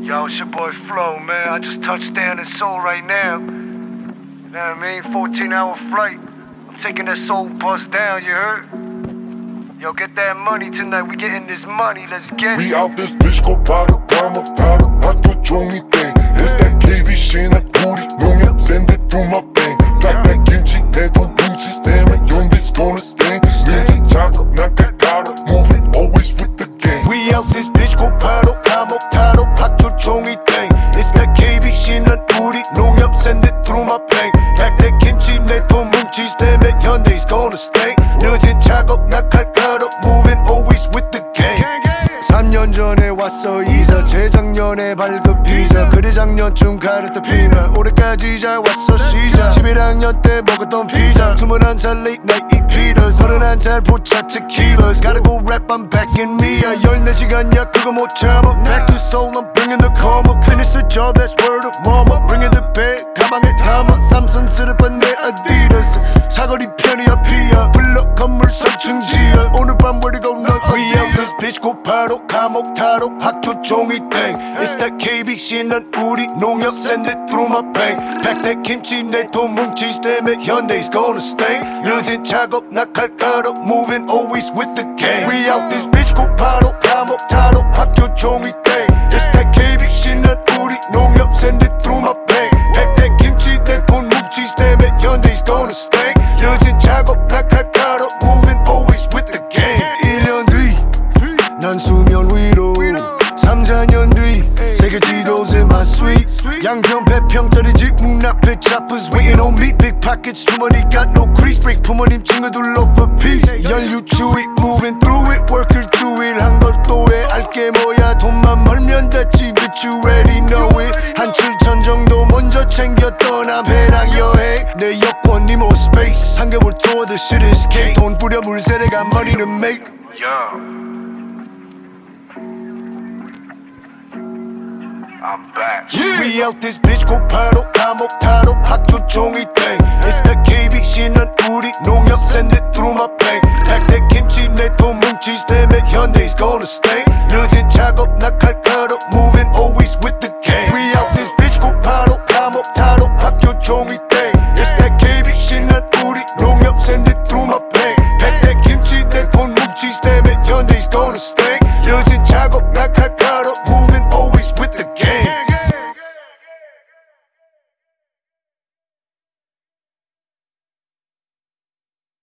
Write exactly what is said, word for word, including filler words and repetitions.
Yo, it's your boy Flo, man. I just touched down in Seoul right now. You know what I mean? fourteen hour flight. I'm taking that Seoul bus down, you heard? Yo, get that money tonight. We getting this money. Let's get it. We out this bitch 고 바로 감옥 타러 학교 종이 땡. It's that K B 신학 우리 농협 send it through my bank. got that 김치 내돈 뭉치 스테면 연기's gonna sting. 밀지 작업 나갈 가로 moving always with the gang. We out this bitch 고 바로 감옥 타러 학교 종이 땡. It's that K B 신학 우리 농협 send it through my bank. got that 김치 내돈 뭉치 스테면 연기's gonna sting. 늦은 작업 나갈 가로 moving always with the gang. 삼 년 전에 왔어 이사 재작년에 발급 비자 그래 작년쯤 가렸던 피나 올해까지 잘 왔어 시작 십일 학년 때 먹었던 피자 스물한 살 late night eat pitas 서른한 살 포차 tequilas Gotta go rap I'm back in Mia 열네 시간 야 그거 못 참아 Back to Seoul I'm bringing the karma Finish the job that's word of mama Bringing the bag 가방에 담아 삼성스럽던 내 Adidas 사거리 편이야 피야 불러 건물 삼층 지하 오늘 밤 where to go 넌 We out this bitch 고 바로 감옥 타러 학교 종이 땡 It's that K B 신난 우리 농협 send it through my bank Pack that 김치 내 돈 뭉치 스테면 현대's gonna stay 늦은 작업 나갈 가로 moving always with the gang We out this bitch 고 바로 감옥 타러 학교 종이 땡 It's that K B 신난 우리 농협 send it through my bank Pack that 김치 내 돈 뭉치 스테면 현대's gonna stay 늦은 작업 나갈 가로 moving always with the gang 일 년 뒤 난 수면 위로 삼, 사 년 뒤 세계 지도세 my sweet 양평 배평짜리 집 문 앞에 choppers waiting on me big pockets 주머니 got no crease break 부모님 친구들로 for peace 연료 추위 moving through it worker 주일 한 걸 또 해 알게 뭐야 돈만 벌면 됐지 bitch you already know it 한 칠천 정도 먼저 챙겨 떠나 배낭 여행 내 여권 니모 space 삼 개월 tour the shit is cake 돈 뿌려 물세 내가 money to make Yo, I'm back. Yeah. We out this bitch 고 바로 감옥 타러 학교 종이 땡 It's that K B 신난 우리 농협 send it through my bank Pack that 김치 내 돈